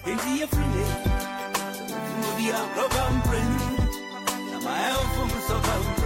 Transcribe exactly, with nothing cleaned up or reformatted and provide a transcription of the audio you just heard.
Enti yefrine Mudia Robam Prin Na my elf from Sokam